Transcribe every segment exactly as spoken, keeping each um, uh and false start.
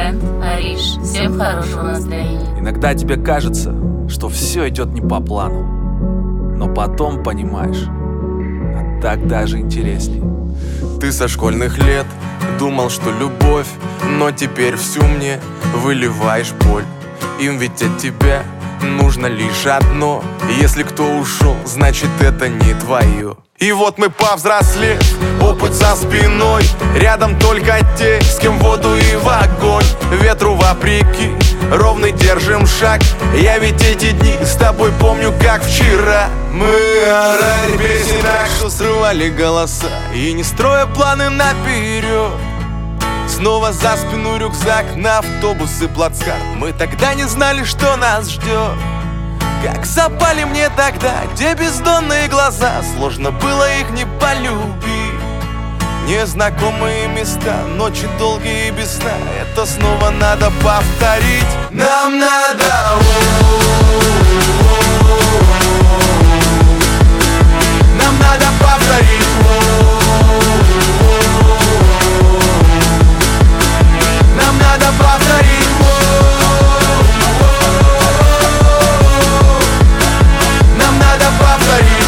Бренд, Ариш, всем хорошего настроения. Иногда тебе кажется, что все идет не по плану, но потом понимаешь, а так даже интересней. Ты со школьных лет думал, что любовь, но теперь всю мне выливаешь боль. Им ведь от тебя нужно лишь одно. Если кто ушел, значит это не твое. И вот мы повзрослев, опыт за спиной, рядом только те, с кем в воду и в огонь. Ветру вопреки, ровно держим шаг. Я ведь эти дни с тобой помню как вчера. Мы орали песни так, что срывали голоса, и не строя планы наперед. Снова за спину рюкзак, на автобус и плацкарт. Мы тогда не знали, что нас ждет. Как запали мне тогда те бездонные глаза, сложно было их не полюбить. Незнакомые места, ночи долгие и без сна, это снова надо повторить. Нам надо Нам надо повторить. Нам надо повторить. Нам надо повторить.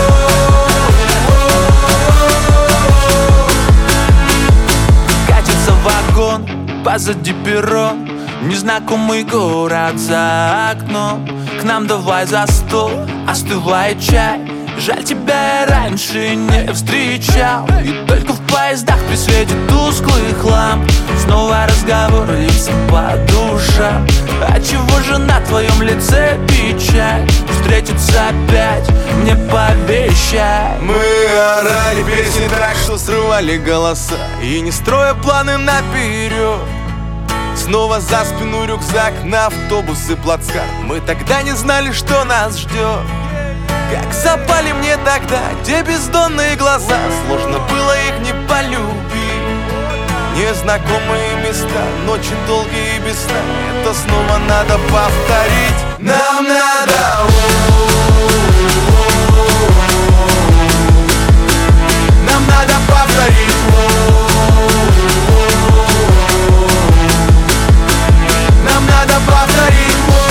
Катится вагон, позади перрон, незнакомый город за окном. К нам давай за стол, остывает чай. Жаль, тебя я раньше не встречал. И только в поездах при свете тусклых ламп снова разговор льется по душам. А чего же на твоем лице печаль? Встретиться опять мне пообещай. Мы орали песни так, что срывали голоса, и не строя планы наперед. Снова за спину рюкзак, на автобус и плацкарт. Мы тогда не знали, что нас ждет. Как запали мне тогда те бездонные глаза, сложно было их не полюбить. Незнакомые места, ночи долгие и без сна, это снова надо повторить. Нам надо Нам надо повторить. Нам надо повторить.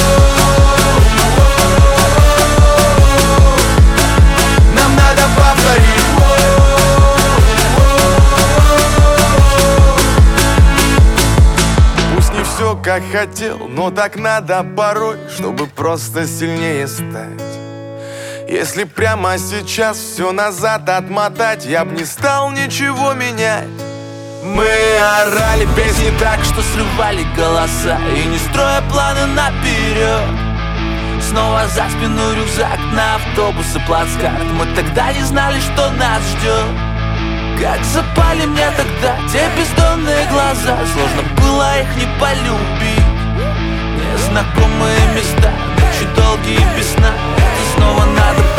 Нам надо повторить. Пусть не все как хотел, но так надо порой, чтобы просто сильнее стать. Если прямо сейчас все назад отмотать, я б не стал ничего менять. Мы орали песни так, что срывали голоса, и не строя планы наперед. Снова за спину рюкзак, на автобус и плацкарт. Мы тогда не знали, что нас ждет. Как запали мне тогда те бездонные глаза, сложно было их не полюбить. Незнакомые места, ночи долгие без сна, это снова надо